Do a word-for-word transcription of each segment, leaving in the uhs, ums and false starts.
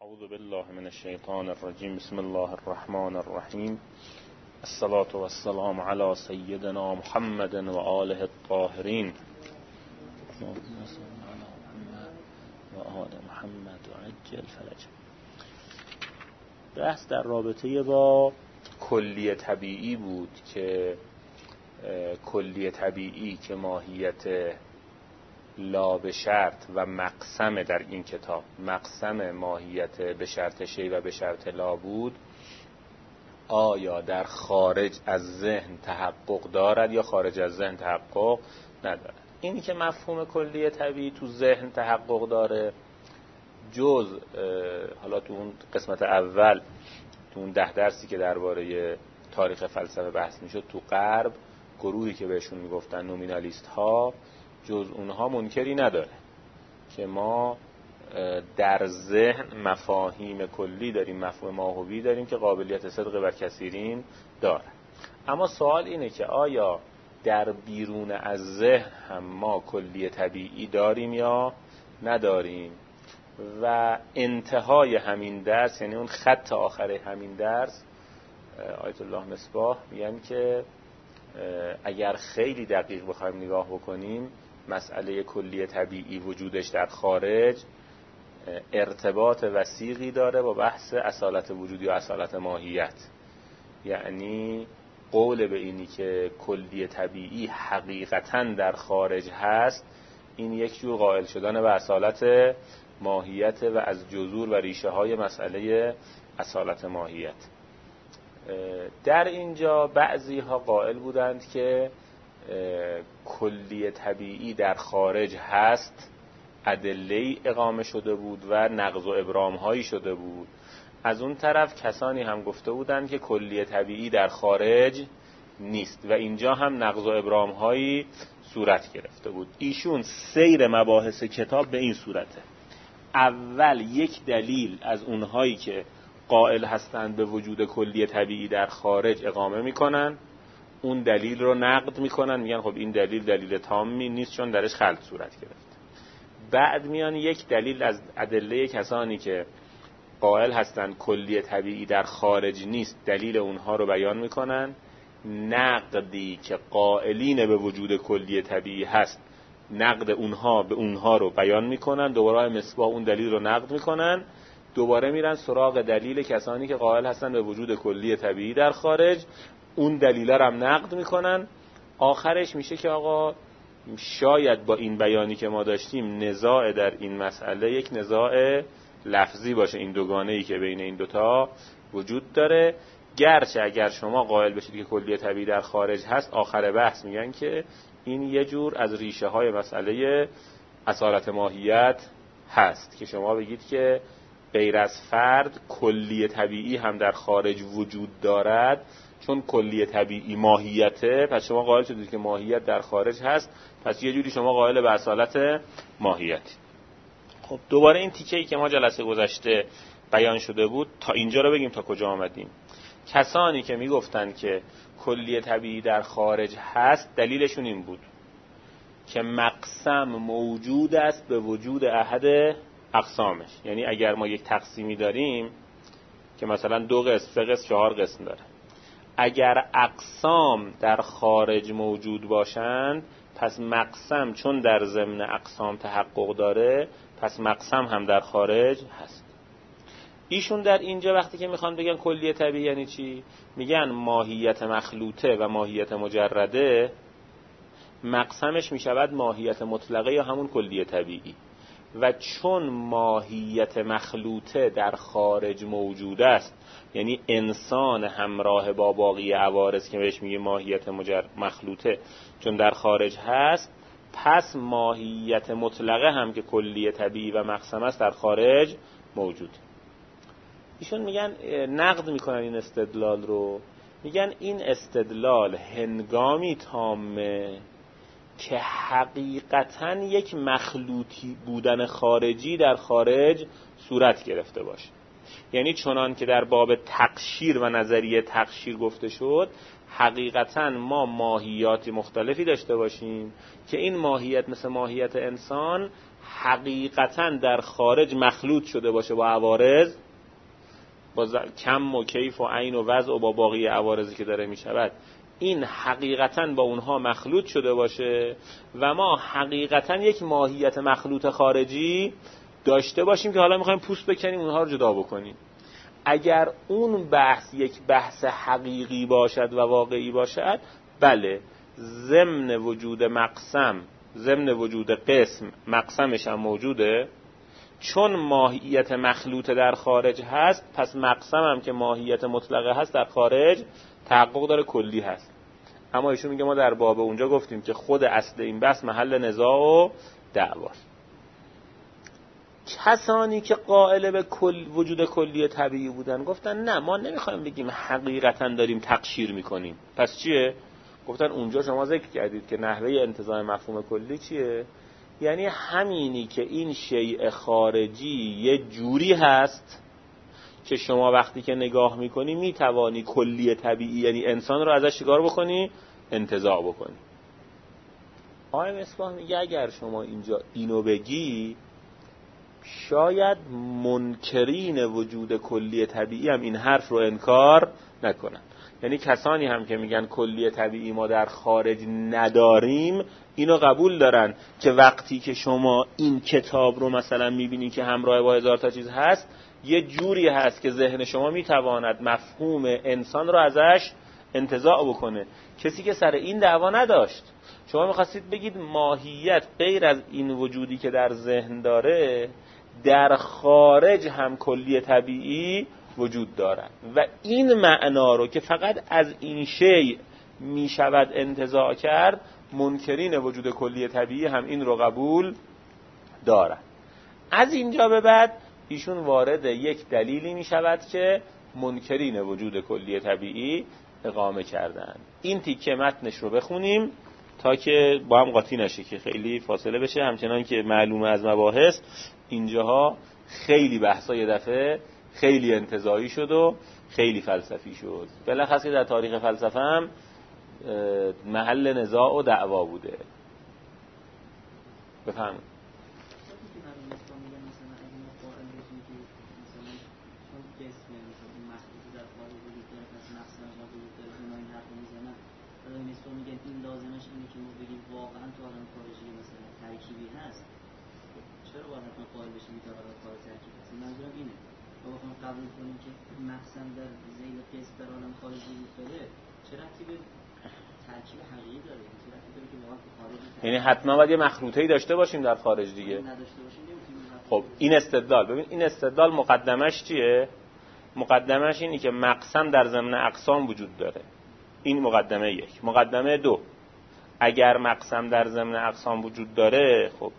اعوذ بالله من الشیطان الرجیم. بسم الله الرحمن الرحیم. الصلاة والسلام علی سیدنا محمد و آله الطاهرین و آل محمد و عجل فرج. بحث در رابطه با کلیه طبیعی بود که کلیه طبیعی که ماهیت لا به شرط و مقسم در این کتاب مقسم ماهیت به شرط شی و به شرط لا بود، آیا در خارج از ذهن تحقق دارد یا خارج از ذهن تحقق ندارد؟ اینی که مفهوم کلیه طبیعی تو ذهن تحقق داره، جز حالا تو اون قسمت اول تو اون ده درسی که درباره تاریخ فلسفه بحث میشد، تو غرب گروهی که بهشون میگفتن نومینالیست ها، جز اونها منکری نداره که ما در ذهن مفاهیم کلی داریم، مفهوم ماهوی داریم که قابلیت صدق بر کثیرین داره. اما سوال اینه که آیا در بیرون از ذهن هم ما کلی طبیعی داریم یا نداریم؟ و انتهای همین درس، یعنی اون خط آخر همین درس، آیت الله مصباح میگن که اگر خیلی دقیق بخوایم نگاه بکنیم، مسئله کلی طبیعی وجودش در خارج ارتباط وثیقی داره با بحث اصالت وجودی و اصالت ماهیت. یعنی قول به اینی که کلی طبیعی حقیقتاً در خارج هست، این یک جور قائل شدن به اصالت ماهیت و از جذور و ریشه های مسئله اصالت ماهیت. در اینجا بعضی ها قائل بودند که کلی طبیعی در خارج هست، ادله اقامه شده بود و نقض و ابرام هایی شده بود. از اون طرف کسانی هم گفته بودند که کلی طبیعی در خارج نیست و اینجا هم نقض و ابرام هایی صورت گرفته بود. ایشون سیر مباحث کتاب به این صورته: اول یک دلیل از اونهایی که قائل هستند به وجود کلی طبیعی در خارج اقامه میکنن، اون دلیل رو نقد میکنن، میگن خب این دلیل دلیل تامی نیست چون درش خلط صورت گرفت. بعد میان یک دلیل از ادله کسانی که قائل هستند کلی طبیعی در خارج نیست، دلیل اونها رو بیان میکنن. نقدی که قائلین به وجود کلی طبیعی هست، نقد اونها به اونها رو بیان میکنن. دوباره مصباح اون دلیل رو نقد میکنن، دوباره میرن سراغ دلیل کسانی که قائل هستن به وجود کلی طبیعی در خارج، اون دلیل رو هم نقد میکنن. آخرش میشه که آقا شاید با این بیانی که ما داشتیم نزاع در این مسئله یک نزاع لفظی باشه، این دوگانه‌ای که بین این دوتا وجود داره. گرچه اگر شما قائل بشید که کلی طبیعی در خارج هست، آخر بحث میگن که این یه جور از ریشه های مسئله اصالت ماهیت هست که شما بگید که غیر از فرد کلی طبیعی هم در خارج وجود دارد، چون کلی طبیعی ماهیته، پس شما قائل شدید که ماهیت در خارج هست، پس یه جوری شما قائل به اصالت ماهیت. خب دوباره این تیکه‌ای که ما جلسه گذشته بیان شده بود تا اینجا رو بگیم تا کجا آمدیم. کسانی که میگفتن که کلی طبیعی در خارج هست، دلیلشون این بود که مقسم موجود است به وجود احد اقسامش. یعنی اگر ما یک تقسیمی داریم که مثلا دو قسم، سه قسم، چهار قسم داره، اگر اقسام در خارج موجود باشند، پس مقسم چون در ضمن اقسام تحقق داره، پس مقسم هم در خارج هست. ایشون در اینجا وقتی که میخوان بگن کلیه طبیعی یعنی چی، میگن ماهیت مخلوطه و ماهیت مجرده مقسمش میشود ماهیت مطلقه یا همون کلیه طبیعی، و چون ماهیت مخلوطه در خارج موجود است، یعنی انسان همراه با باقی عوارض که بهش میگه ماهیت مجر... مخلوطه چون در خارج هست، پس ماهیت مطلقه هم که کلیه طبیعی و مقسم است در خارج موجود. ایشون میگن، نقد میکنن این استدلال رو، میگن این استدلال هنگامی تامه که حقیقتاً یک مخلوطی بودن خارجی در خارج صورت گرفته باشه. یعنی چنان که در باب تقشیر و نظریه تقشیر گفته شد، حقیقتاً ما ماهیات مختلفی داشته باشیم که این ماهیت مثل ماهیت انسان حقیقتاً در خارج مخلوط شده باشه با عوارض، با کم و کیف و عین و وضع و با باقی عوارضی که داره میشود، این حقیقتاً با اونها مخلوط شده باشه و ما حقیقتاً یک ماهیت مخلوط خارجی داشته باشیم که حالا میخوایم پوست بکنیم اونها رو جدا بکنیم. اگر اون بحث یک بحث حقیقی باشد و واقعی باشد، بله، ضمن وجود مقسم، ضمن وجود قسم، مقسمش هم موجوده. چون ماهیت مخلوط در خارج هست، پس مقسم هم که ماهیت مطلقه هست در خارج تحقق داره، کلی هست. اما ایشون میگه ما در باب اونجا گفتیم که خود اصل این بحث محل نزاع و دعواست. کسانی که قائل به کل وجود کلی طبیعی بودن گفتن نه، ما نمیخوایم بگیم حقیقتا داریم تقشیر میکنیم. پس چیه؟ گفتن اونجا شما ذکر کردید که نحوه انتزاع مفهوم کلی چیه؟ یعنی همینی که این شیء خارجی یه جوری هست که شما وقتی که نگاه میکنی میتوانی کلی طبیعی یعنی انسان رو ازش چیکار بکنی؟ انتزاع بکنی. آقای مصباح میگه اگر شما اینجا اینو بگی، شاید منکرین وجود کلی طبیعی هم این حرف رو انکار نکنن. یعنی کسانی هم که میگن کلی طبیعی ما در خارج نداریم، اینو قبول دارن که وقتی که شما این کتاب رو مثلا میبینی که همراه با هزار تا چیز هست، یه جوری هست که ذهن شما میتواند مفهوم انسان رو ازش انتزاع بکنه. کسی که سر این دعوا نداشت. شما میخواستید بگید ماهیت غیر از این وجودی که در ذهن داره، در خارج هم کلی طبیعی وجود دارد و این معنا رو که فقط از این شیء می شود انتزاع کرد، منکرین وجود کلی طبیعی هم این رو قبول دارند. از اینجا به بعد ایشون وارد یک دلیلی می شود که منکرین وجود کلی طبیعی اقامه کردند. این تیکه متنش رو بخونیم تا که با هم قاطی نشه، که خیلی فاصله بشه. همچنان که معلومه از مباحث اینجاها خیلی بحثای دفعه خیلی انتزاعی شد و خیلی فلسفی شد. بالاخص که در تاریخ فلسفه هم محل نزاع و دعوا بوده. بفهمید. این لازمش اینه که ما بگیم واقعا تو عالم خارجی مثلا ترکیبی هست، چرا باید حتما قائل بشیم که عالم خارجی ترکیبی هست؟ منظورم اینه ما بخوام قبول کنیم که مقسم در ذیل قسم در عالم خارجی وجود داره، چه ربطی به ترکیب حقیقی داره؟ چه ربطی داره که واقعا تو خارج، یعنی حتما باید یه مخلوطه‌ای داشته باشیم در خارج دیگه. نداشته باشیم نمیتونیم. خب این استدلال، ببین این استدلال مقدمش چیه؟ مقدمش اینه که مقسم در ضمن اقسام وجود داره. این مقدمه یک. مقدمه دو، اگر مقسم در ضمن اقسام وجود داره، خب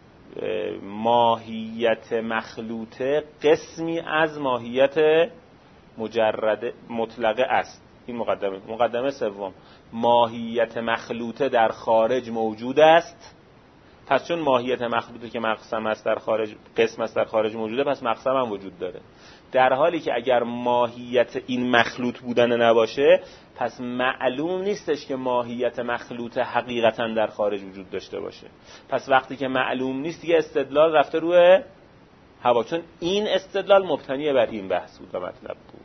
ماهیت مخلوطه قسمی از ماهیت مجرد مطلقه است. این مقدمه. مقدمه سوم، ماهیت مخلوطه در خارج موجود است. پس چون ماهیت مخلوطه که مقسم است در خارج، قسم است در خارج موجوده، پس مقسم هم وجود داره. در حالی که اگر ماهیت این مخلوط بودن نباشه، پس معلوم نیستش که ماهیت مخلوط حقیقتا در خارج وجود داشته باشه. پس وقتی که معلوم نیست، یه استدلال رفته روی هوا، چون این استدلال مبتنی بر این بحث بود و مطلب بود.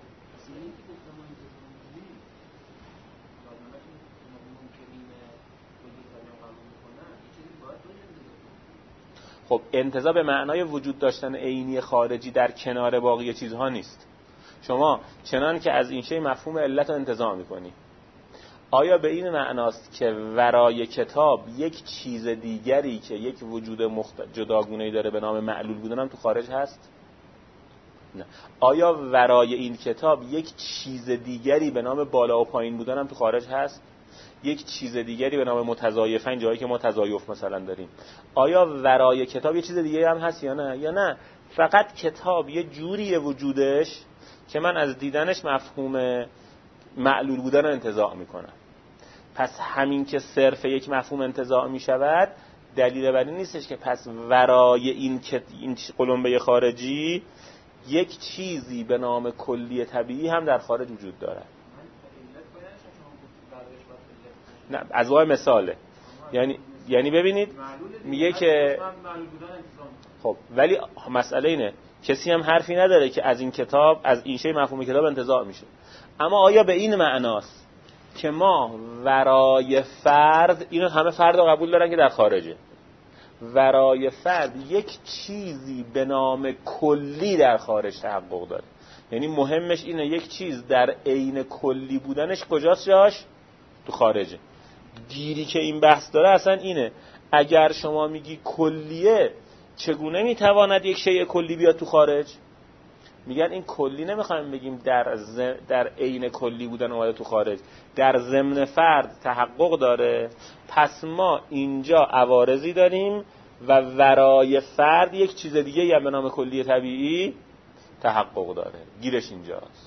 خب انتزاع به معنای وجود داشتن عینی خارجی در کنار باقی چیزها نیست. شما چنان که از این شی مفهوم علت رو انتزاع میکنی، آیا به این معناست که ورای کتاب یک چیز دیگری که یک وجود مخت... جداگونه‌ای داره به نام معلول بودن هم تو خارج هست؟ نه. آیا ورای این کتاب یک چیز دیگری به نام بالا و پایین بودن هم تو خارج هست؟ یک چیز دیگری به نام متضایفن، جایی که ما تضایف مثلا داریم، آیا ورای کتاب یه چیز دیگری هم هست یا نه؟ یا نه فقط کتاب یه جوریه وجودش که من از دیدنش مفهوم معلول بودن رو انتزاع میکنم. پس همین که صرف یک مفهوم انتزاع میشود، دلیل بر این نیستش که پس ورای این که این قلمبه خارجی یک چیزی به نام کلی طبیعی هم در خارج وجود دارد. نه، از وای مثاله. یعنی یعنی ببینید میگه که خب ولی مسئله اینه کسی هم حرفی نداره که از این کتاب از این شی مفهوم کتاب انتزاع میشه، اما آیا به این معناست که ما ورای فرد، اینو همه فرد رو قبول دارن که در خارجه، ورای فرد یک چیزی به نام کلی در خارج تحقق داره، یعنی مهمش اینه یک چیز در عین کلی بودنش کجاست؟ جاش تو خارجه. گیری که این بحث داره اصلا اینه اگر شما میگی کلیه چگونه میتواند یک شیء کلی بیاد تو خارج؟ میگن این کلی نمیخوایم بگیم در ز... در عین کلی بودن اومده تو خارج، در ضمن فرد تحقق داره، پس ما اینجا عوارضی داریم و ورای فرد یک چیز دیگه یا به نام کلی طبیعی تحقق داره. گیرش اینجاست.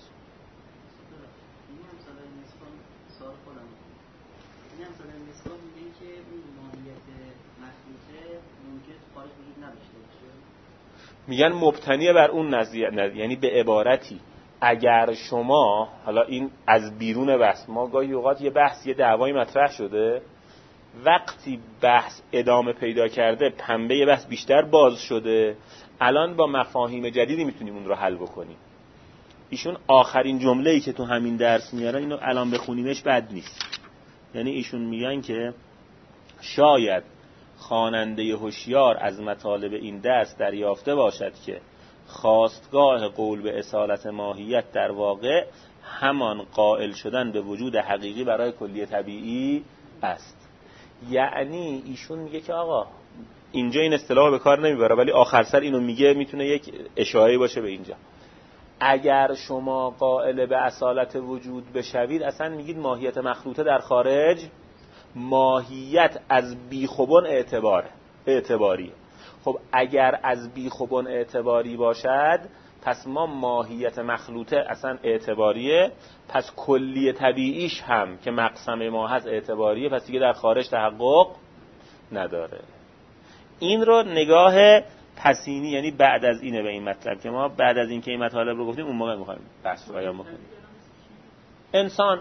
میگن مبتنی بر اون نظریه، یعنی به عبارتی اگر شما حالا این از بیرون بحث، ما گاهی اوقات یه بحث یه دعوایی مطرح شده، وقتی بحث ادامه پیدا کرده پنبه بحث بیشتر باز شده، الان با مفاهیم جدیدی میتونیم اون رو حل بکنیم. ایشون آخرین جمله‌ای که تو همین درس میارن اینو الان بخونیمش بد نیست، یعنی ایشون میگن که شاید خواننده هوشیار از مطالب این درس دریافته باشد که خواستگاه قول به اصالت ماهیت در واقع همان قائل شدن به وجود حقیقی برای کلی طبیعی است. یعنی ایشون میگه که آقا اینجا این اصطلاح به کار نمیبره، ولی آخر سر اینو میگه، میتونه یک اشاره باشه به اینجا. اگر شما قائل به اصالت وجود بشوید، اصلا میگید ماهیت مخلوطه در خارج، ماهیت از بیخوبون اعتباره اعتباریه. خب اگر از بیخوبون اعتباری باشد، پس ما ماهیت مخلوطه اصلا اعتباریه، پس کلی طبیعیش هم که مقسم ما هست اعتباریه، پس دیگه در خارج تحقق نداره. این رو نگاه پسینی، یعنی بعد از اینه به این مطلب که ما بعد از این که این مطالب رو گفتیم اون موقع میخوایم بحث رو بیان بکنیم. انسان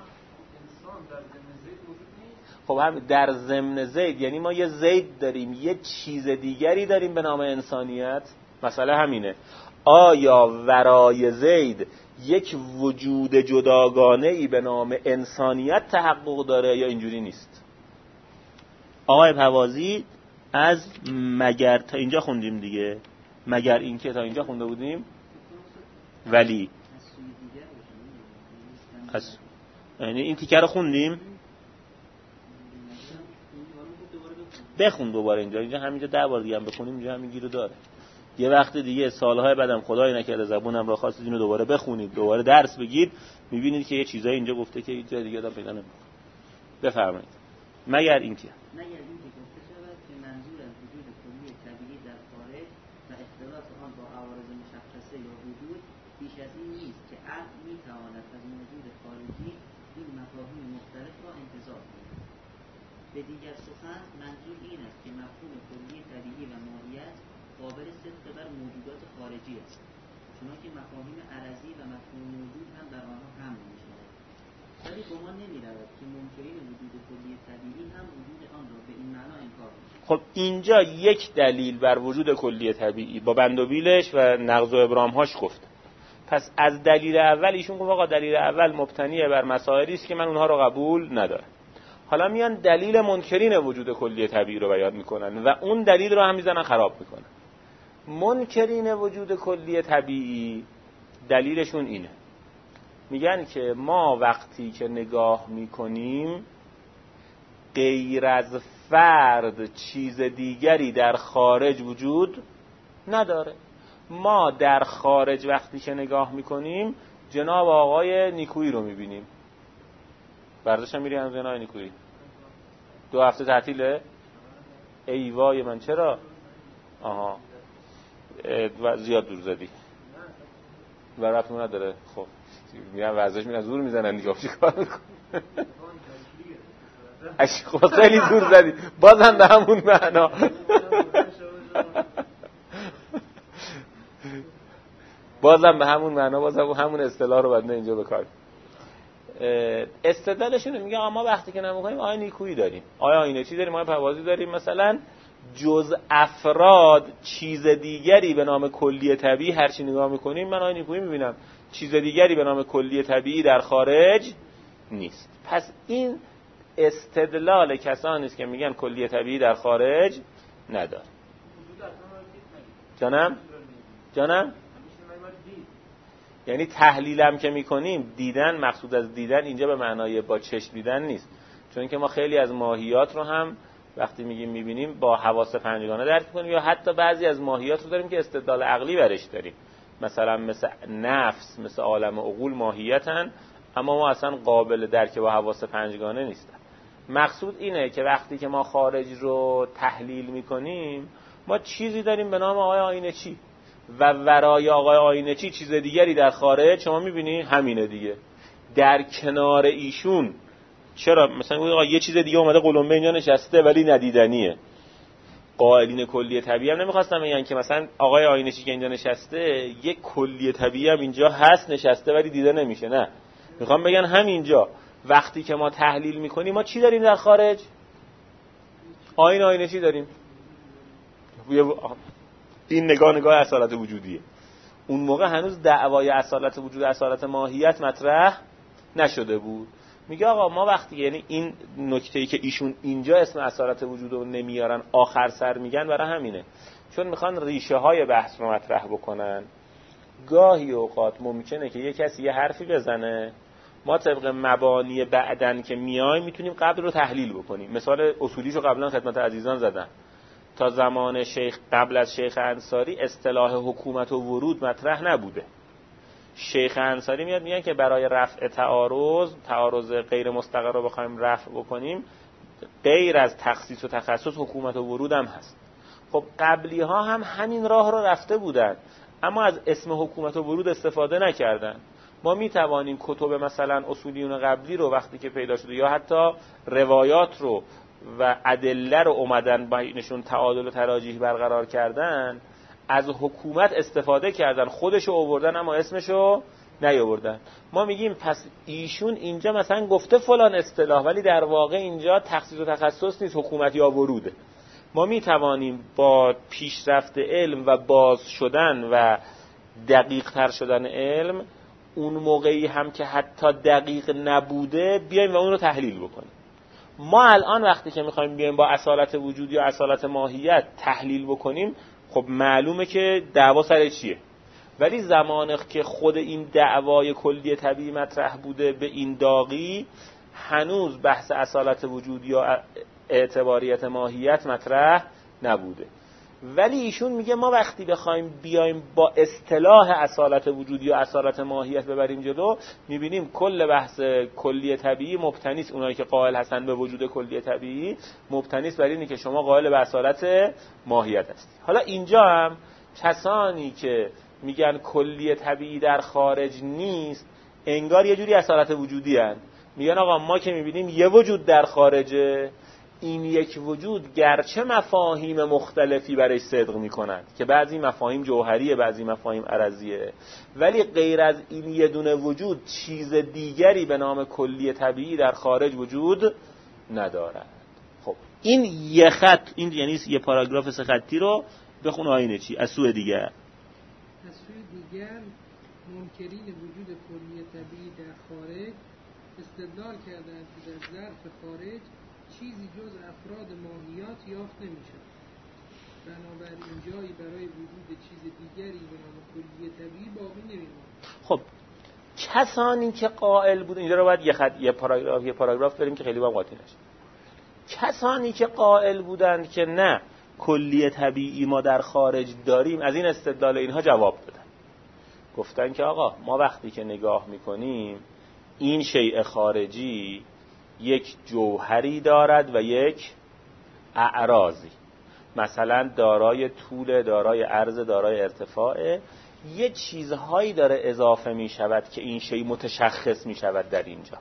خب هم در ضمن زید، یعنی ما یه زید داریم، یه چیز دیگری داریم به نام انسانیت. مسئله همینه، آیا ورای زید یک وجود جداگانه‌ای به نام انسانیت تحقق داره یا اینجوری نیست؟ آقای پوازی از مگر تا اینجا خوندیم دیگه، مگر این که تا اینجا خونده بودیم، ولی از یعنی این تیکه رو خوندیم، بخون دوباره اینجا، اینجا همینجا ده بار دیگه هم بخونیم اینجا همین گیرو داره. یه وقت دیگه سالهای بعدم خدای نکرده زبونم را خواستید اینو دوباره بخونید، دوباره درس بگید، میبینید که یه چیزایی اینجا گفته که اینجا دیگه آدم پیدا نمی‌کنه. بفرمایید. مگر اینکه مگر اینکه گفته شود که منظور از وجود کلی طبیعی در خارج و اختلاط آن با عوارض مشخصه یا وجود بیش از این نیست که عقل میتواند از موجود خارجی این مفاهیم مختلف را انتزاع کند. به دیگر سخن منظور این است که مفهوم کلی طبیعی و ماهیت قابل صدق بر موجودات خارجی است، چنانکه مفاهیم عرضی و مفهوم موجود هم در آنها حمل می‌شود. ولی گمان نمی‌رود که منکرین وجود کلی طبیعی هم وجود آن را به این معنا انکار کنند. خب اینجا یک دلیل بر وجود کلی طبیعی با بند و بیلش و نقض و ابرام‌هاش گفت. پس از دلیل اول ایشون گفت آقا دلیل اول مبتنی بر مسائلی است که من اونها رو قبول ندارم. حالا میان دلیل منکرین وجود کلی طبیعی رو بیان میکنن و اون دلیل رو هم میزنن خراب میکنن. منکرین وجود کلی طبیعی دلیلشون اینه، میگن که ما وقتی که نگاه میکنیم غیر از فرد چیز دیگری در خارج وجود نداره. ما در خارج وقتی که نگاه میکنیم جناب آقای نیکویی رو میبینیم. ورزش هم میری هم جناب نیکویی دو هفته تعطیله؟ ای وای من چرا؟ آها زیاد دور زدی و رفتون نداره. خب میرن ورزش میرن زور میزنن دیگه چی کار میکنن؟ خب خیلی دور زدی بازم به همون معنا. بازم به همون معنا بازم همون اصطلاح رو بعد اینجا بکار. استدلالشون میگه ما وقتی که نمی‌کنیم آیا نیکویی داریم، آیا آینه چی داریم، آیا پروازی داریم. مثلا جز افراد چیز دیگری به نام کلی طبیعی هر چی نگاه میکنیم من آیا نیکویی میبینم، چیز دیگری به نام کلی طبیعی در خارج نیست. پس این استدلال کسانی است که میگن کلی طبیعی در خارج نداره. جانم جانم یعنی تحلیلم که میکنیم دیدن، مقصود از دیدن اینجا به معنای با چشم دیدن نیست، چون که ما خیلی از ماهیات رو هم وقتی میگیم میبینیم با حواس پنجگانه درک میکنیم، یا حتی بعضی از ماهیات رو داریم که استدلال عقلی برش داریم، مثلا مثل نفس، مثل عالم عقول ماهیتن اما ما اصلا قابل درک با حواس پنجگانه نیستن. مقصود اینه که وقتی که ما خارج رو تحلیل میکنیم ما چیزی داریم به نام آقای آینه چی و ورای آقای آینه چی چیز دیگری در خارج شما میبینی همینه دیگه. در کنار ایشون چرا مثلا آقا یه چیز دیگه اومده قلمبه اینجا نشسته ولی ندیدنیه. قائلین کلی طبیعی هم نمیخواستم بگن که مثلا آقای آینه چی که اینجا نشسته یک کلی طبیعی هم اینجا هست نشسته ولی دیده نمیشه، نه، میخوام بگن همینجا وقتی که ما تحلیل میکنیم ما چی داریم در خارج؟ آینه آینه چی داریم؟ این نگاه نگاه اصالت وجودیه. اون موقع هنوز دعوای اصالت وجود، اصالت ماهیت مطرح نشده بود. میگه آقا ما وقتی یعنی این نکته‌ای که ایشون اینجا اسم اصالت وجود رو نمیارن آخر سر میگن برای همینه، چون میخوان ریشه های بحث رو مطرح بکنن. گاهی اوقات ممکنه که یه کسی یه حرفی بزنه ما طبق مبانی بعدن که میایم میتونیم قبل رو تحلیل بکنیم. مثال اصولیشو قبلا خدمت عزیزان زدم. تا زمان شیخ قبل از شیخ انصاری اصطلاح حکومت و ورود مطرح نبوده. شیخ انصاری میاد میگن که برای رفع تعارض، تعارض غیر مستقر رو بخوایم رفع بکنیم غیر از تخصیص و تخصص حکومت و ورود هم هست. خب قبلی ها هم همین راه رو رفته بودن اما از اسم حکومت و ورود استفاده نکردن. ما می توانیم کتب مثلا اصولیون قبلی رو وقتی که پیدا شده یا حتی روایات رو و ادله رو اومدن بینشون تعادل و تراجیح برقرار کردن از حکومت استفاده کردن، خودشو آوردن اما اسمشو نیاوردن. ما میگیم پس ایشون اینجا مثلا گفته فلان اصطلاح ولی در واقع اینجا تخصیص و تخصص نیست، حکومت یا وروده. ما میتوانیم با پیشرفت علم و باز شدن و دقیق تر شدن علم اون موقعی هم که حتی دقیق نبوده بیایم و اون رو تحلیل بکنیم. ما الان وقتی که میخوایم بیایم با اصالت وجود یا اصالت ماهیت تحلیل بکنیم خب معلومه که دعوا سر چیه، ولی زمانی که خود این دعوای کلی طبیعی مطرح بوده به این داغی هنوز بحث اصالت وجود یا اعتباریت ماهیت مطرح نبوده. ولی ایشون میگه ما وقتی بخوایم بیایم با اصطلاح اصالت وجود یا اصالت ماهیت ببریم جلو میبینیم کل بحث کلی طبیعی مبتنی است، اونایی که قائل هستن به وجود کلی طبیعی مبتنی است بر اینی که شما قائل به اصالت ماهیت هستید. حالا اینجا هم کسانی که میگن کلی طبیعی در خارج نیست انگار یه جوری اصالت وجودی هن. میگن آقا ما که میبینیم یه وجود در خارجه، این یک وجود گرچه مفاهیم مختلفی برای صدق میکنند که بعضی مفاهیم جوهریه بعضی مفاهیم عرضیه، ولی غیر از این یه دونه وجود چیز دیگری به نام کلی طبیعی در خارج وجود ندارد. خب این یه خط، این یعنی یه پاراگراف سه خطی رو بخون آینه چی از سوی دیگر. از سوی دیگر منکرین وجود کلی طبیعی در خارج استدلال کردند که در ظرف خارج چیزی جز افراد ماهیات یافت نمیشه. بنابراین جایی برای وجود چیز دیگری به نام کلی طبیعی باقی نمیمونه. خب کسانی که قائل بود، اینجا رو باید یه خط یه پاراگراف یه پاراگراف بریم که خیلی با قاطی نشه. کسانی که قائل بودند که نه کلی طبیعی ما در خارج داریم از این استدلال اینها جواب دادن. گفتن که آقا ما وقتی که نگاه میکنیم این شیء خارجی یک جوهری دارد و یک اعراضی، مثلا دارای طول، دارای عرض، دارای ارتفاع، یه چیزهایی داره اضافه می شود که این شیء متشخص می شود در اینجا.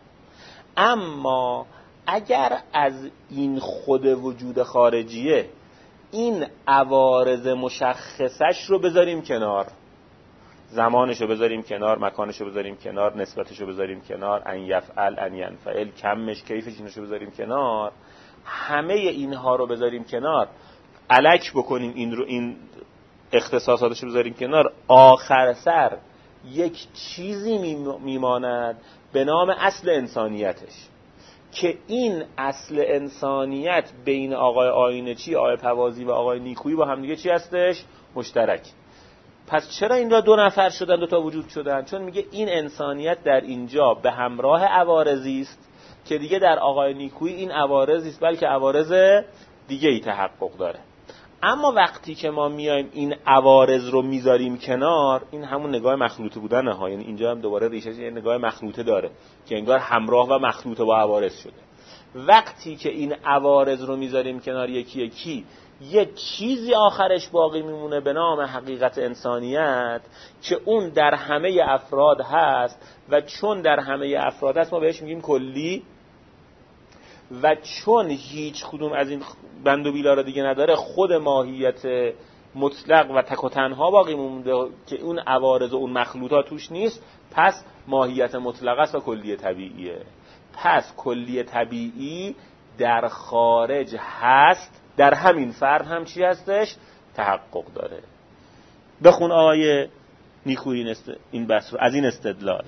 اما اگر از این خود وجود خارجیه این عوارض مشخصش رو بذاریم کنار، زمانشو بذاریم کنار، مکانشو بذاریم کنار، نسبتشو بذاریم کنار، ان یفعل ان ینفعل، کمش کیفش اینشو بذاریم کنار، همه اینها رو بذاریم کنار، الک بکنیم این رو، این اختصاصاتشو بذاریم کنار، آخر سر یک چیزی میماند به نام اصل انسانیتش که این اصل انسانیت بین آقای آینچی، آقای پوازی و آقای نیکویی با هم دیگه چی هستش؟ مشترک. پس چرا این را دو نفر شدن، دو تا وجود شدن؟ چون میگه این انسانیت در اینجا به همراه عوارضی است که دیگه در آقای نیکویی این عوارض نیست بلکه عوارض دیگه ای تحقق داره. اما وقتی که ما میایم این عوارض رو میذاریم کنار، این همون نگاه مخلوطه بودنه ها، یعنی اینجا هم دوباره ریشش یه نگاه مخلوطه داره که انگار همراه و مخلوطه با عوارض شده. وقتی که این عوارض رو میذاریم کنار یکی یکی، یک چیزی آخرش باقی میمونه به نام حقیقت انسانیت که اون در همه افراد هست و چون در همه افراد هست ما بهش میگیم کلی و چون هیچ کدوم از این بند و بیلا را دیگه نداره، خود ماهیت مطلق و تک و تنها باقی مونده که اون عوارض و اون مخلوطات توش نیست، پس ماهیت مطلق است و کلی طبیعیه. پس کلی طبیعی در خارج هست، در همین فرد هم چی هستش؟ تحقق داره. بخون آقای نیکویی این بحث رو از این استدلال.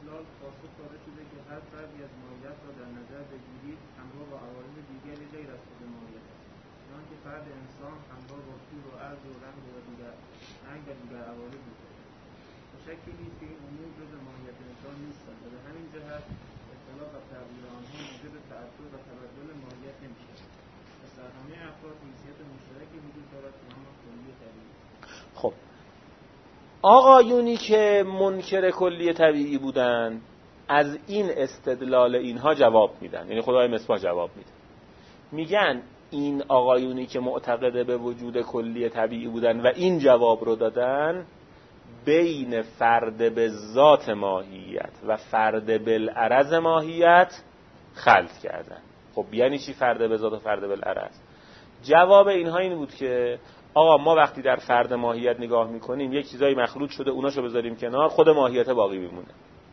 خب آقایونی که منکر کلی طبیعی بودن از این استدلال اینها جواب میدن، یعنی خدای مصباح جواب میده، میگن این آقایونی که معتقد به وجود کلی طبیعی بودن و این جواب رو دادن، بین فرد به ذات ماهیت و فرد بالعرض ماهیت خلط کردن. خب یعنی چی فرد به ذات و فرد بالعرض؟ جواب اینها این بود که آقا ما وقتی در فرد ماهیت نگاه میکنیم یک چیزایی مخلوط شده، اوناشو بذاریم کنار، خود ماهیت باقی میمونه.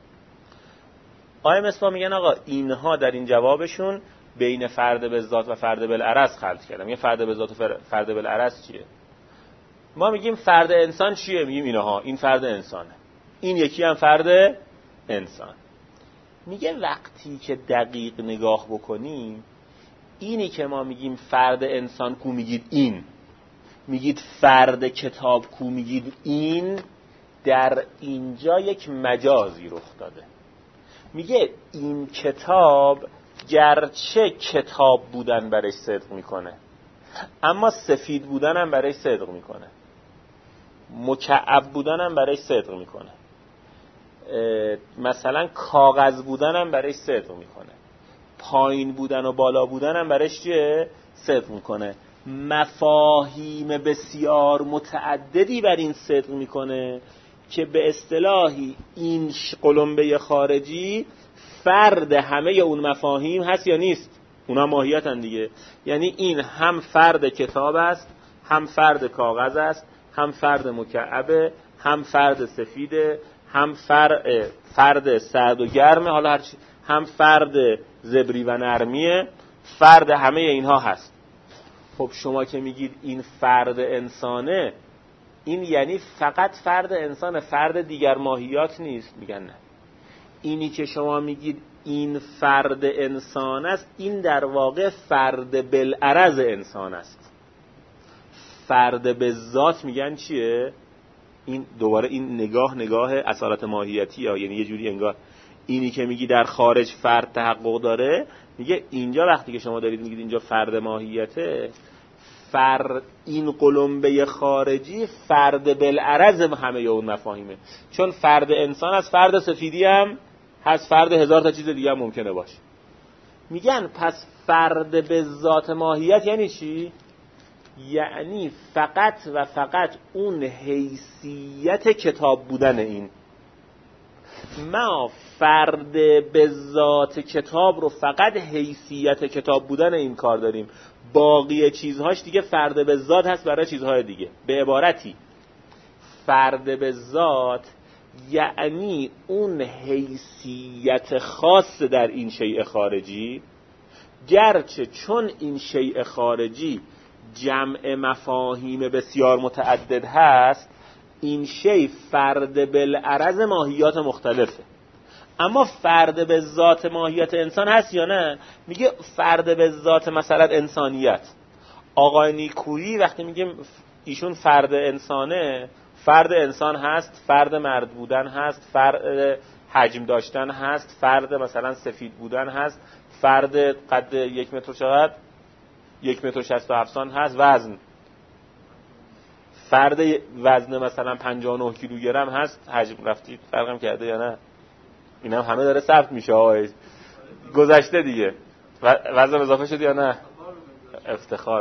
آقای مصباح میگن آقا اینها در این جوابشون بین فرد به ذات و فرد بالعرض خلط کردن. یه فرد به ذات و فرد بالعرض چیه؟ ما میگیم فرد انسان چیه؟ میگیم اینها، این فرد انسانه، این یکی هم فرد انسان. میگه وقتی که دقیق نگاه بکنیم، اینی که ما میگیم فرد انسان کو میگید این، میگید فرد کتاب کو میگید این، در اینجا یک مجازی رخ داده. میگه این کتاب گرچه کتاب بودن برش صدق میکنه، اما سفید بودن هم برش صدق میکنه، مکعب بودن هم برش صدق میکنه، مثلا کاغذ بودن هم برش صدق میکنه، پایین بودن و بالا بودن هم برش چیه؟ صدق میکنه. مفاهیم بسیار متعددی بر این صدق میکنه که به اصطلاحی این قلمبه خارجی فرد همه اون مفاهیم هست یا نیست؟ اونا ماهیتن دیگه. یعنی این هم فرد کتاب است، هم فرد کاغذ است، هم فرد مکعبه، هم فرد سفیده، هم فرد فرد سرد و گرمه، حالا هر چی، هم فرد زبری و نرمیه، فرد همه اینها هست. خب شما که میگید این فرد انسانه، این یعنی فقط فرد انسانه، فرد دیگر ماهیات نیست؟ میگن نه. اینی که شما میگید این فرد انسان است، این در واقع فرد بالعرض انسان است. فرد به ذات میگن چیه؟ این دوباره این نگاه نگاه اصالت ماهیتی ها، یعنی یه جوری انگار اینی که میگی در خارج فرد تحقق داره، میگه اینجا وقتی که شما دارید میگید اینجا فرد ماهیته، فرد این قلمبه خارجی فرد بالعرض همه اون مفاهیمه. چون فرد انسان از فرد سفیدی هم هست، فرد هزار تا چیز دیگه هم ممکنه باشه. میگن پس فرد به ذات ماهیت یعنی چی؟ یعنی فقط و فقط اون حیثیت کتاب بودن. این ما فرد به ذات کتاب رو فقط حیثیت کتاب بودن این کار داریم، باقی چیزهاش دیگه فرد به ذات هست برای چیزهای دیگه. به عبارتی فرد به ذات یعنی اون حیثیت خاص در این شیء خارجی، گرچه چون این شیء خارجی جمع مفاهیم بسیار متعدد هست، این شیء فرد بالعرض ماهیات مختلفه. اما فرد به ذات ماهیت انسان هست یا نه؟ میگه فرد به ذات مثلا انسانیت. آقای نیکویی وقتی میگه ایشون فرد انسانه، فرد انسان هست، فرد مرد بودن هست، فرد حجم داشتن هست، فرد مثلا سفید بودن هست، فرد قد یک متر چقدر؟ یک متر شصت و هفت سانت هست، وزن فرد وزن مثلا پنجاه و نه کیلوگرم هست، حجم رفتید فرقم کرده یا نه؟ اینا همه داره ثبت میشه آقای گذشته دیگه. وزن اضافه شد یا نه؟ افتخار.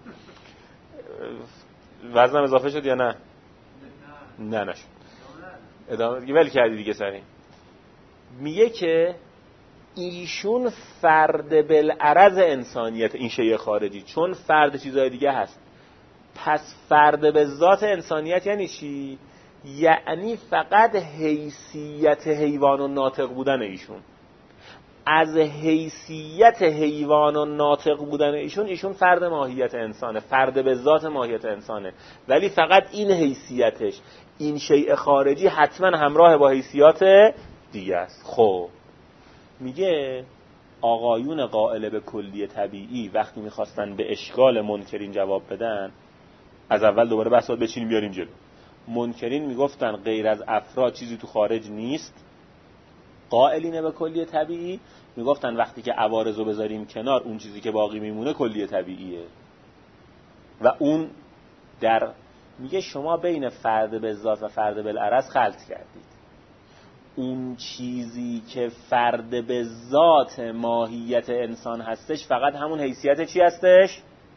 وزن اضافه شد یا نه؟ نه نشد. ادامه دیگه ول کردی دیگه سری. میگه که ایشون فرد بالعرض انسانیت این شیء خارجی، چون فرد چیزای دیگه هست. پس فرد به ذات انسانیت یعنی چی؟ یعنی فقط حیثیت حیوان و ناطق بودن ایشون. از حیثیت حیوان و ناطق بودن ایشون، ایشون فرد ماهیت انسانه، فرد به ذات ماهیت انسانه، ولی فقط این حیثیتش، این شیء خارجی حتما همراه با حیثیات دیگه است. خب میگه آقایون قائل به کلی طبیعی وقتی میخواستن به اشکال منکرین جواب بدن، از اول دوباره بحث رو بچینیم بیاریم جلو. منکرین میگفتن غیر از افراد چیزی تو خارج نیست. قائلین به کلی طبیعی میگفتن وقتی که عوارض رو بذاریم کنار، اون چیزی که باقی میمونه کلی طبیعیه. و اون در میگه شما بین فرد به ذات و فرد بالعرض خلط کردید. اون چیزی که فرد به ذات ماهیت انسان هستش فقط همون حیثیت چی هستش؟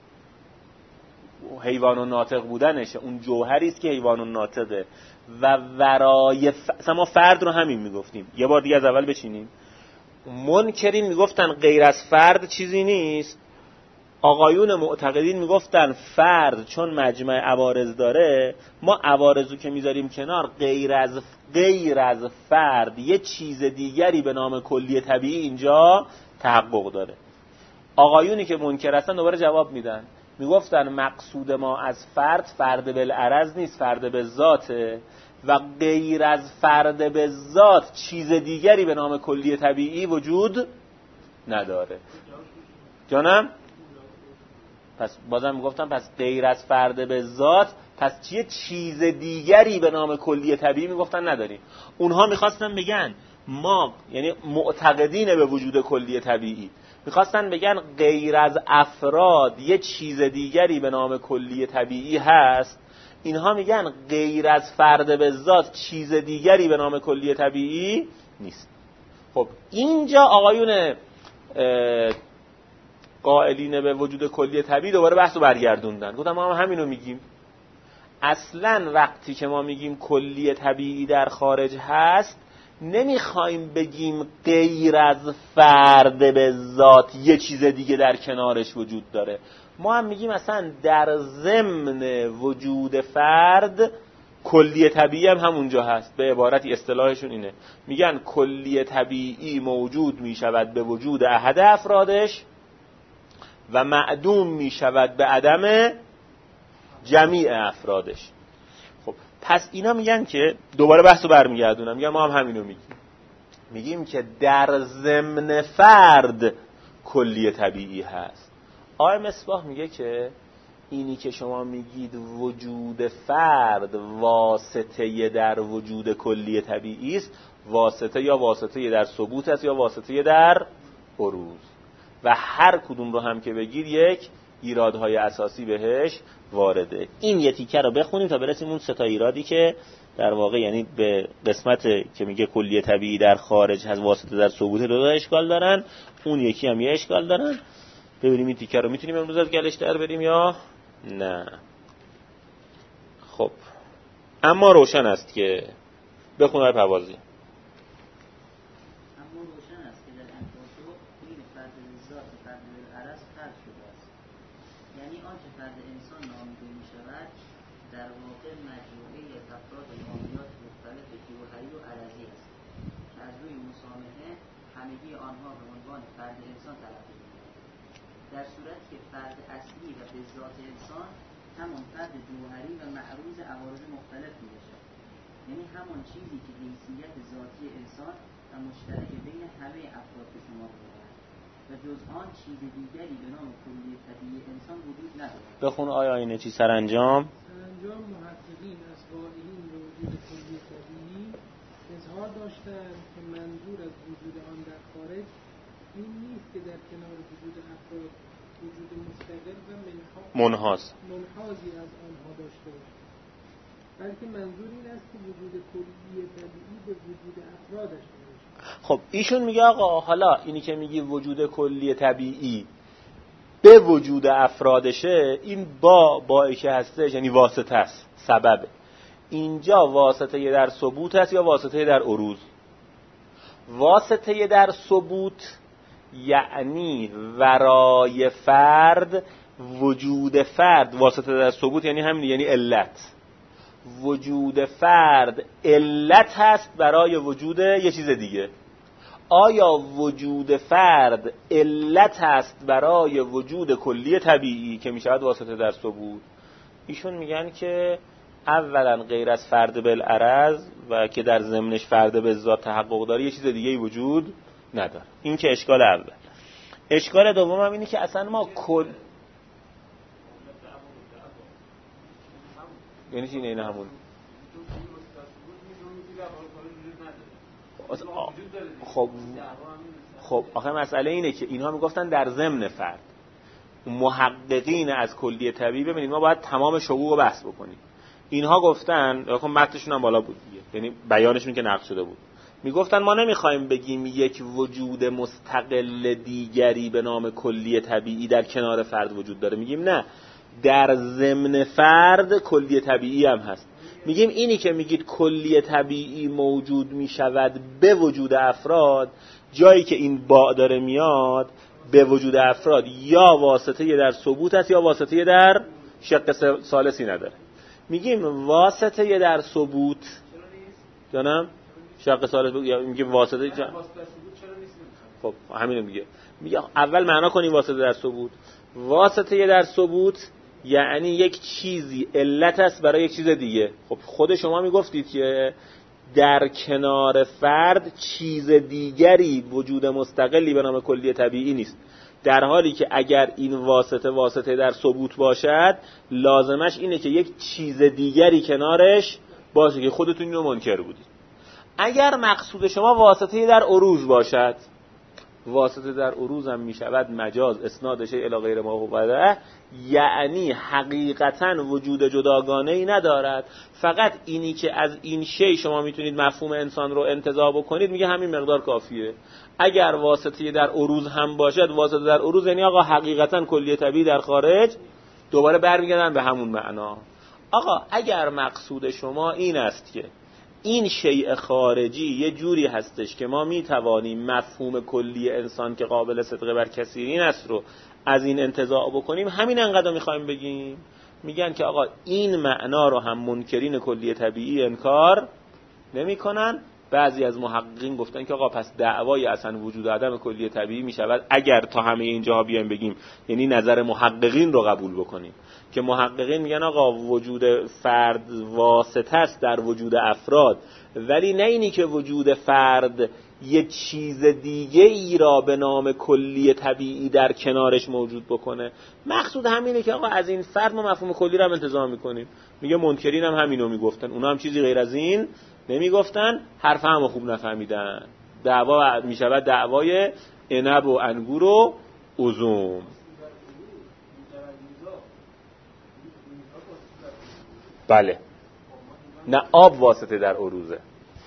حیوان و ناطق بودنشه. اون جوهری است که حیوان و ناطقه. و ورای ف... ما فرد رو همین میگفتیم. یه بار دیگه از اول بچینیم. منکرین میگفتن غیر از فرد چیزی نیست. آقایون معتقدین میگفتن فرد چون مجمع عوارض داره، ما عوارضو که میذاریم کنار، غیر از غیر از فرد یه چیز دیگری به نام کلی طبیعی اینجا تحقق داره. آقایونی که منکر هستن دوباره جواب میدن، میگفتن مقصود ما از فرد فرد بالعرض نیست، فرد به ذاته و غیر از فرد به ذات چیز دیگری به نام کلی طبیعی وجود نداره. جانم؟ پس بازم میگفتم پس غیر از فرد به ذات پس چیه چیز دیگری به نام کلی طبیعی میگفتن نداریم. اونها میخواستن بگن ما، یعنی معتقدین به وجود کلی طبیعی، میخواستن بگن غیر از افراد یه چیز دیگری به نام کلی طبیعی هست. اینها میگن غیر از فرد به ذات چیز دیگری به نام کلی طبیعی نیست. خب اینجا آقایون قائلین به وجود کلی طبیعی دوباره بحث رو برگردوندن، گفتم ما هم همینو میگیم. اصلا وقتی که ما میگیم کلی طبیعی در خارج هست، نمیخوایم بگیم غیر از فرد به ذات یه چیز دیگه در کنارش وجود داره. ما هم میگیم اصلا در ضمن وجود فرد کلی طبیعی هم همونجا هست. به عبارتی اصطلاحشون اینه، میگن کلی طبیعی موجود میشود به وجود احد افرادش و معدوم میشود به عدم جمیع افرادش. خب پس اینا میگن که دوباره بحثو برمیگردونم، میگن ما هم همینو میگیم، میگیم که در ضمن فرد کلی طبیعی هست. آقای مصباح میگه که اینی که شما میگید وجود فرد واسطه در وجود کلی طبیعی است، واسطه یا واسطه در ثبوت است یا واسطه در بروز، و هر کدوم رو هم که بگید یک ایرادهای اساسی بهش وارده. این یه تیکه رو بخونیم تا برسیم اون سه تا ایرادی که در واقع یعنی به قسمت که میگه کلی طبیعی در خارج هست واسطه در ثبوت دو تا اشکال دارن، اون یکی هم یه اشکال دارن. ببینیم این تیکه رو میتونیم امروز از گلش در بریم یا نه. خب اما روشن است که بخونم پوازی. دوگانگی آنها به عنوان فرد انسان تلقی می‌کنند. در صورتی که فرد اصلی و به ذات انسان همون فرد جوهری و معروض عوارض مختلف می‌باشد، یعنی همون چیزی که حیثیت ذاتی انسان و مشترک بین همه افراد به شما می‌برد و جز آن چیز دیگری به نام کلی طبیعی انسان وجود ندارد. بخون آیا اینه چی سرانجام؟ سرانجام محققین از قائلین به وجود کلی طبیعی اظهار داشتند که منظور از وجود آن در خارج این نیست که در کنار وجود افراد وجود مستقل و منحاز منحازی از آنها داشته باشد، بلکه منظور این است که وجود کلی طبیعی به وجود افرادش باشد. خب ایشون میگه آقا حالا اینی که میگی وجود کلی طبیعی به وجود افرادشه، این با بایی که هستش یعنی واسطه است، سببه. اینجا واسطه در ثبوت است یا واسطه در عروض؟ واسطه در ثبوت یعنی ورای فرد وجود فرد، واسطه در ثبوت یعنی همین، یعنی علت. وجود فرد علت هست برای وجود یه چیز دیگه. آیا وجود فرد علت هست برای وجود کلی طبیعی که میشود واسطه در ثبوت؟ ایشون میگن که اولا غیر از فرد بالعرض و که در ضمنش فرد به ذات تحقق داره یه چیز دیگه ای وجود نداره. این که اشکال اول. اشکال دوم هم اینه که اصلا ما کل یعنی چی نه همون خب خب آخه مسئله اینه که اینها میگفتن در ضمن فرد. محققین از کلی طبیعی، ببینید ما باید تمام شقوق رو بحث بکنیم. اینها گفتن، خب متنشون هم بالا بود دیگه، یعنی بیانشون که نقل شده بود، میگفتن ما نمیخوایم بگیم یک وجود مستقل دیگری به نام کلی طبیعی در کنار فرد وجود داره، میگیم نه، در ضمن فرد کلی طبیعی هم هست. میگیم اینی که میگید کلی طبیعی موجود میشود به وجود افراد، جایی که این با داره میاد به وجود افراد یا واسطه در ثبوت است یا واسطه در شق ثالثی نداره. میگیم واسطه در ثبوت جانم شق ثالث یا میگیم واسطه جان... خب همینو میگه. میگه اول معنا کنیم واسطه در ثبوت. واسطه در ثبوت یعنی یک چیزی علت است برای یک چیز دیگه. خب خود شما میگفتید که در کنار فرد چیز دیگری وجود مستقلی به نام کلی طبیعی نیست، در حالی که اگر این واسطه واسطه در ثبوت باشد لازمش اینه که یک چیز دیگری کنارش باشه که خودتون اینو منکر بودید. اگر مقصود شما واسطه در عروض باشد، واسطه در عروض هم میشود مجاز اسنادش الی غیر ما هو، یعنی حقیقتا وجود جداگانه‌ای ندارد، فقط اینی که از این شی شما میتونید مفهوم انسان رو انتزاع بکنید، میگه همین مقدار کافیه. اگر واسطه در عروض هم باشد، واسطه در عروض یعنی آقا حقیقتا کلی طبیعی در خارج، دوباره برمیگردن به همون معنا. آقا اگر مقصود شما این است که این شیء خارجی یه جوری هستش که ما میتوانیم مفهوم کلی انسان که قابل صدق بر کثیرین است رو از این انتزاع بکنیم، همین انقدر میخوایم بگیم. میگن که آقا این معنا رو هم منکرین کلی طبیعی انکار نمی کنن. بعضی از محققین گفتن که آقا پس دعوای اصلا وجود عدم کلی طبیعی میشود اگر تا همه اینجاها بیایم بگیم، یعنی نظر محققین رو قبول بکنیم که محققین میگن آقا وجود فرد واسطه است در وجود افراد، ولی نه اینی که وجود فرد یه چیز دیگه ای را به نام کلی طبیعی در کنارش موجود بکنه. مقصود همینه که آقا از این فرد ما مفهوم کلی رو هم انتزاع میکنیم. میگه منکرین هم همینو میگفتن، اونا هم چیزی غیر از این نمیگفتن، حرف هم خوب نفهمیدن. دعوا میشود دعوای عنب و انگور و عزوم. بله نه، آب واسطه در عروضه.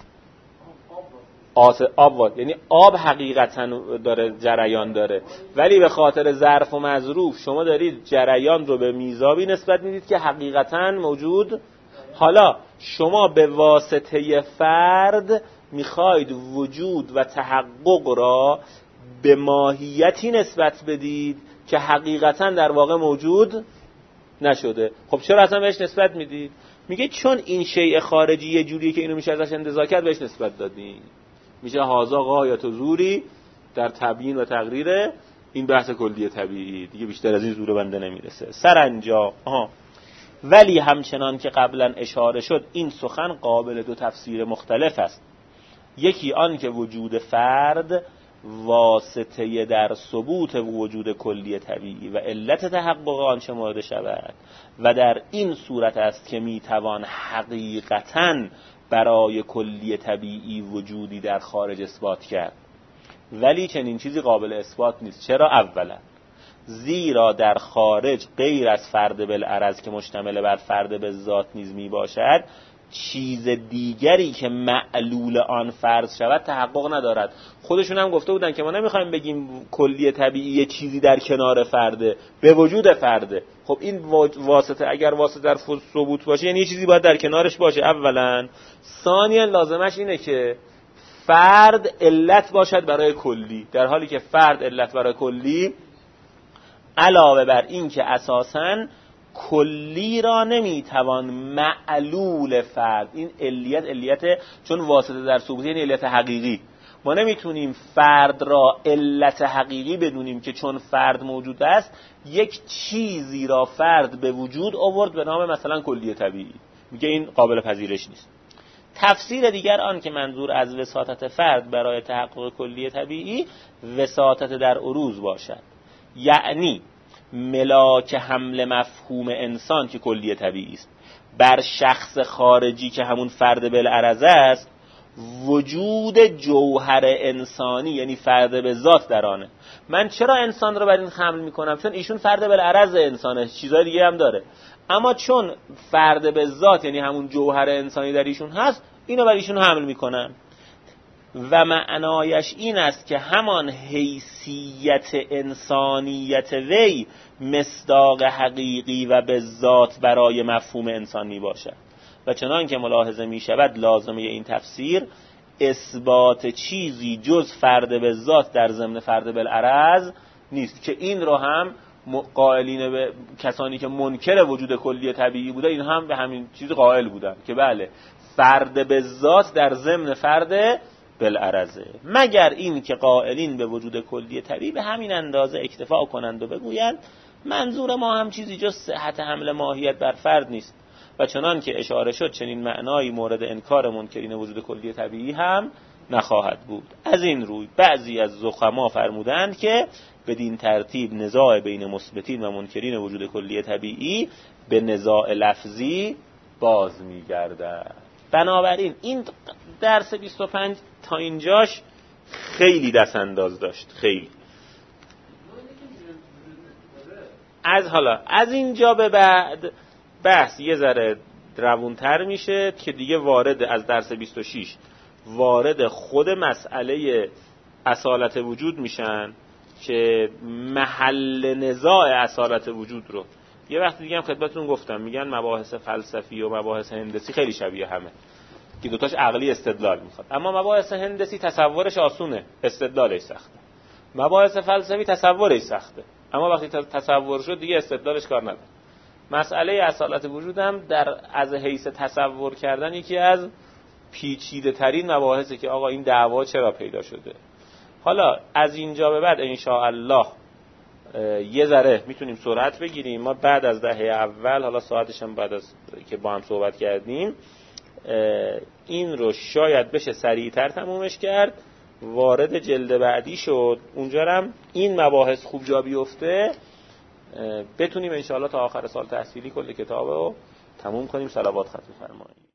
آب واسطه یعنی آب حقیقتا داره جریان داره، ولی به خاطر ظرف و مظروف شما دارید جریان رو به میزابی نسبت میدید که حقیقتا موجود. حالا شما به واسطه فرد میخواید وجود و تحقق را به ماهیتی نسبت بدید که حقیقتا در واقع موجود نشده. خب چرا اصلا بهش نسبت میدید؟ میگه چون این شیء خارجی یه جوریه که اینو میشه ازش انتزاع کرد، بهش نسبت دادین. میشه هازا غایت و زوری در تبیین و تقریر این بحث کلیه طبیعی. دیگه بیشتر از این زور بنده نمیرسه. سرانجام آها ولی همچنان که قبلا اشاره شد این سخن قابل دو تفسیر مختلف است. یکی آن که وجود فرد واسطه در ثبوت وجود کلی طبیعی و علت تحقق آن شمرده شود و در این صورت است که میتوان حقیقتاً برای کلی طبیعی وجودی در خارج اثبات کرد. ولی چنین چیزی قابل اثبات نیست. چرا؟ اولا زیرا در خارج غیر از فرد بالعرض که مشتمل بر فرد بالذات نیز می باشد چیز دیگری که معلول آن فرض شود تحقق ندارد. خودشون هم گفته بودن که ما نمیخوایم بگیم کلی طبیعی یه چیزی در کنار فرده، به وجود فرده. خب این واسطه اگر واسطه در ثبوت باشه یعنی یه چیزی باید در کنارش باشه اولا. ثانیا لازمش اینه که فرد علت باشد برای کلی، در حالی که فرد علت برای کلی علاوه بر این که اساساً کلی را نمیتوان معلول فرد، این علیت علیت چون واسطه در ثبوت یعنی علت حقیقی، ما نمیتونیم فرد را علت حقیقی بدونیم که چون فرد موجود است یک چیزی را فرد به وجود آورد به نام مثلا کلی طبیعی. میگه این قابل پذیرش نیست. تفسیر دیگر آن که منظور از وساطت فرد برای تحقق کلی طبیعی وساطت در عروض باشد، یعنی ملاک حمل مفهوم انسان که کلی طبیعی است بر شخص خارجی که همون فرد بالعرض است، وجود جوهر انسانی یعنی فرد به ذات در آنه. من چرا انسان رو بر این حمل میکنم؟ چون ایشون فرد بالعرض انسانه، چیزای دیگه هم داره، اما چون فرد به ذات یعنی همون جوهر انسانی در ایشون هست اینو بر ایشون حمل میکنم. و معنایش این است که همان حیثیت انسانیت وی مصداق حقیقی و به ذات برای مفهوم انسان می باشد. و چنان که ملاحظه می شود لازمه این تفسیر اثبات چیزی جز فرد به ذات در ضمن فرد بالعرض نیست، که این رو هم قائلین به کسانی که منکر وجود کلی طبیعی بوده این هم به همین چیز قائل بودن که بله فرد به ذات در ضمن فرد بالعرضه، مگر این که قائلین به وجود کلی طبیعی به همین اندازه اکتفا کنند و بگویند منظور ما هم چیزی جز صحت حمل ماهیت بر فرد نیست. و چنان که اشاره شد چنین معنایی مورد انکار منکرین وجود کلی طبیعی هم نخواهد بود. از این روی بعضی از زخما فرمودند که بدین ترتیب نزاع بین مثبتین و منکرین وجود کلی طبیعی به نزاع لفظی باز می‌گردد. بنابراین این درس بیست و پنج تا اینجاش خیلی دست انداز داشت، خیلی. از حالا از اینجا به بعد بحث یه ذره روونتر میشه که دیگه وارد از درس بیست و شش وارد خود مسئله اصالت وجود میشن که محل نزاع اصالت وجود رو یه وقت دیگه هم خدمتتون گفتم، میگن مباحث فلسفی و مباحث هندسی خیلی شبیه همه که دوتاش عقلی استدلال میخواد، اما مباحث هندسی تصورش آسونه، استدلالش سخته. مباحث فلسفی تصورش سخته، اما وقتی تصور شد دیگه استدلالش کار نداره. مسئله اصالت وجود هم در از حیث تصور کردن یکی از پیچیده ترین مباحثه که آقا این دعوا چرا پیدا شده. حالا از اینجا به بعد انشاءالله یه ذره میتونیم سرعت بگیریم. ما بعد از دهه اول، حالا ساعتش هم بعد از که با هم صحبت کردیم، این رو شاید بشه سریعتر تمومش کرد، وارد جلد بعدی شد، اونجا هم این مباحث خوب جا بیفته بتونیم انشاءالله تا آخر سال تحصیلی کل کتاب رو تموم کنیم. صلوات ختم فرمایید.